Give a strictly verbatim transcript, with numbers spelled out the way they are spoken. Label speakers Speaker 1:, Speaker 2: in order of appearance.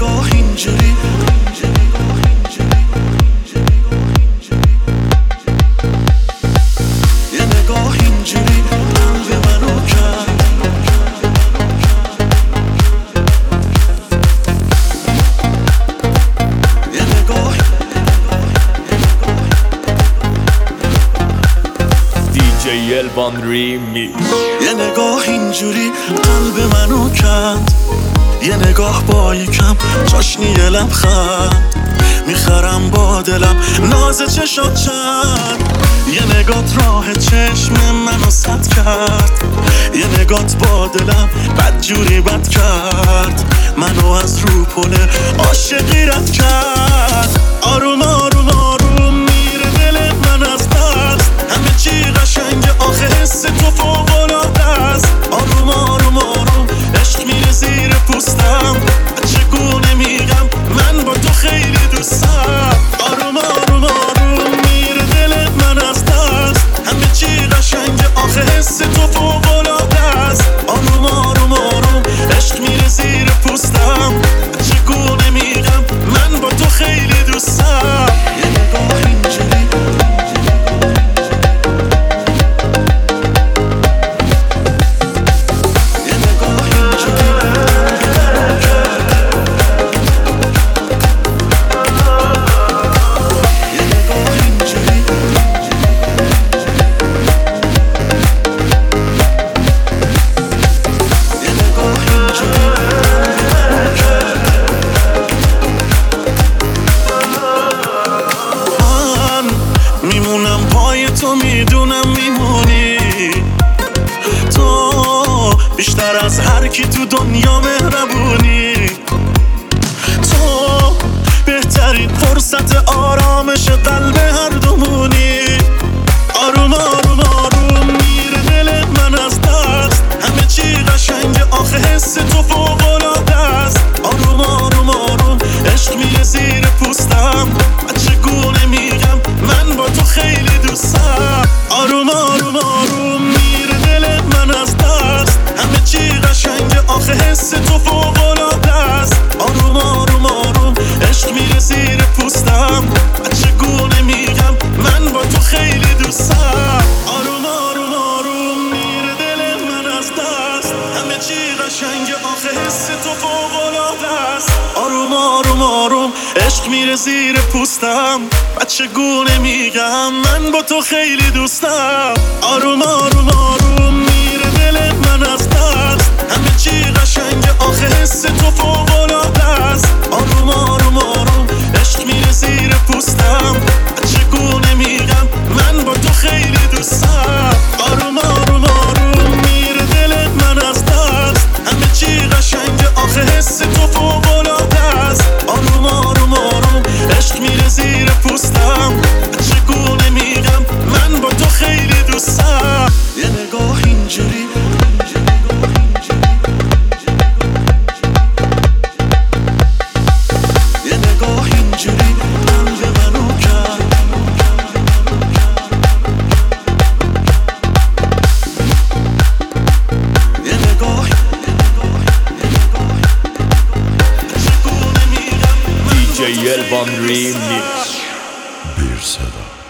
Speaker 1: نگاه اینجوری یه نگاه اینجوری قلب منو کرد یه نگاه
Speaker 2: دی الوان ریمیکس.
Speaker 1: یه نگاه اینجوری قلب منو کند، یه نگاه با یکم چاشنی یه لبخند میخرم با دلم ناز چشات چند. یه نگات راه چشم منو سد کرد، یه نگات با دلم بدجوری بد کرد، منو از رو پله عاشقی رد کرد. آروم آروم آروم میره دل من از دست، همه چی قشنگه آخه حس تو فوق‌العاده است. آروم آروم آروم عشق میره زیر پوستم، چگونه میگم من با تو خیلی دوستم. آروم آروم آروم میره دل من از دست، همه چی قشنگه آخه حس تو فوق‌العاده است. آروم آروم آروم عشق میره زیر پوستم، چگونه میگم من با تو خیلی دوستم. یه نگاه اینجوری میمونم پای تو، میدونم میمونی تو بیشتر از هر کی تو دنیا مهربونی. تو بهترین فرصت آرامش قلب هر دومونی. آروم آروم آروم میره دل من از دست، همه چی قشنگه آخه حس تو فوق‌العاده است. آروم آروم آروم عشق میره زیر پوستم، چگونه میگم من با تو خیلی دوستم. آروم آروم آروم میره دل من از دست، همه چی قشنگه آخه حس تو فوق‌العاده است. آروم آروم آروم عشق میره زیر پوستم، چگونه میگم من با تو خیلی دوستم. آروم آروم آروم میره دل من از دست، همه چی قشنگه آخه حس تو فوق‌العاده است. آروم آروم آروم عشق میره زیر پوستم، چگونه میگم من با تو خیلی دوستم. آروم آروم آروم میره دل من از دست، همه چی قشنگه آخه حس تو فوق‌العاده است. آروم آروم آروم عشق میره زیر پوستم، چگونه میگم من با تو خیلی دوستم. آروم آروم آروم میره دل من از دست، همه چی قشنگه آخه حس تو فوق‌العاده است. آروم آروم آروم عشق میره زیر پوستم، چگونه میگم من با تو خیلی دوستم. یه نگاه اینجوری یه نگاه اینجوری قلب منو کرد. یه نگاه
Speaker 2: دی الوان ریمیکس.
Speaker 3: Bir Seda.